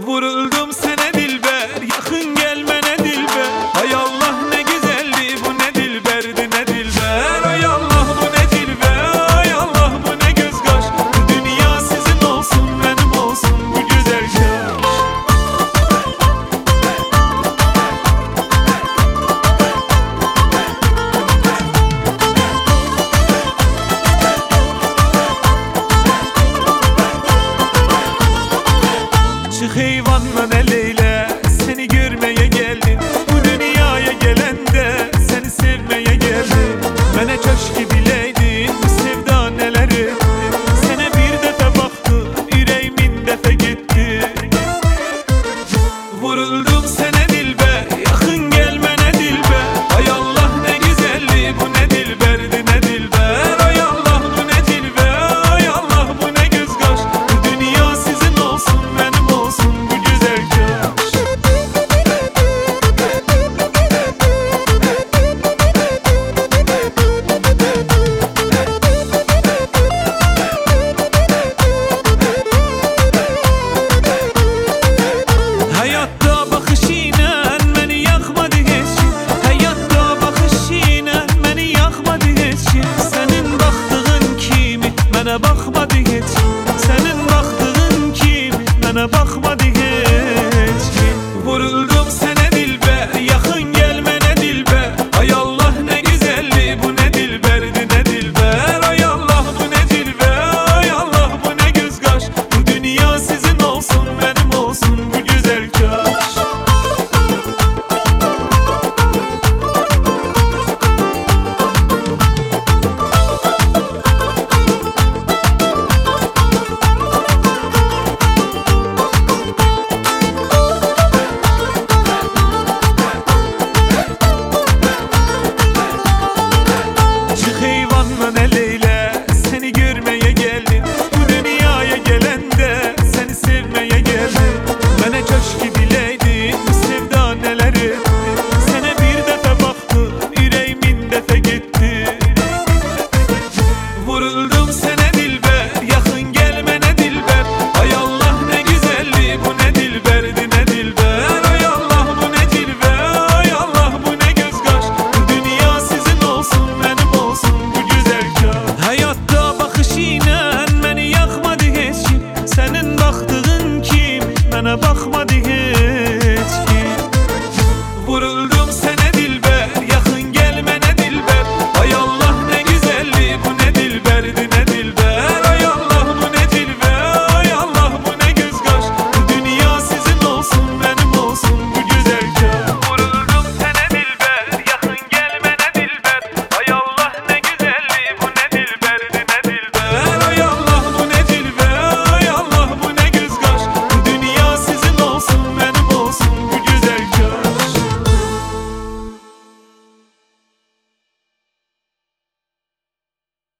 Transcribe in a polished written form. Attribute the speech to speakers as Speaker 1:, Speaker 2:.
Speaker 1: Vuruldum sana dilber, yakın gelmene dilber. Hay Allah ne güzeldi bu, ne dilberdi ne dilber. Hay Allah bu ne dilber, hay Allah bu ne göz kaş. Bu dünya sizin olsun, benim olsun bu güzel kaş. Çık eyvanla ne Leyla, seni görmeye geldim. Bu dünyaya gelende seni sevmeye geldim. Bana köşk bileydin, bu sevda neler etti. Sana bir defa baktım, yüreğimin defa gitti. Vuruldum sana dilber, yakın gelmene dilber. Hay Allah ne güzeldi bu, ne dilberdi ne dilber. Hay Allah bu ne dilber, hay Allah bu ne göz kaş. Bu dünya sizin olsun, benim olsun bu güzel kaş. Hayatta bakışıyla beni yakmadı hiç. Hayatta bakışıyla beni yakmadı hiç. Senin baktığın kimi bana bakmadı hiç. Senin baktığın kimi bana bakmadı hiç. Vuruldum sana dilber, yakın gelmene dilber. Hay Allah ne güzeldi bu, ne dilberdi ne dilber. Hay Allah bu ne dilber, hay Allah bu ne göz kaş. Bu dünya sizin olsun, benim olsun bu güzel kaş. Çık eyvanla ne Leyla, seni görmeye geldim. Bu dünyaya gelende seni sevmeye geldim. Bana köşk bileydin, bu sevda neler etti. Sana bir defa baktım, yüreğimin defa gitti. Vuruldum sana dilber, yakın gelmene dilber. Hay Allah ne güzeldi bu, ne dilberdi ne dilber. Hay Allah bu ne dilber, hay Allah bu ne göz kaş. Bu dünya sizin olsun, benim olsun bu güzel kaş. Hayatta bakışıyla beni yakmadı hiç. Senin baktığın kim bana bakmadı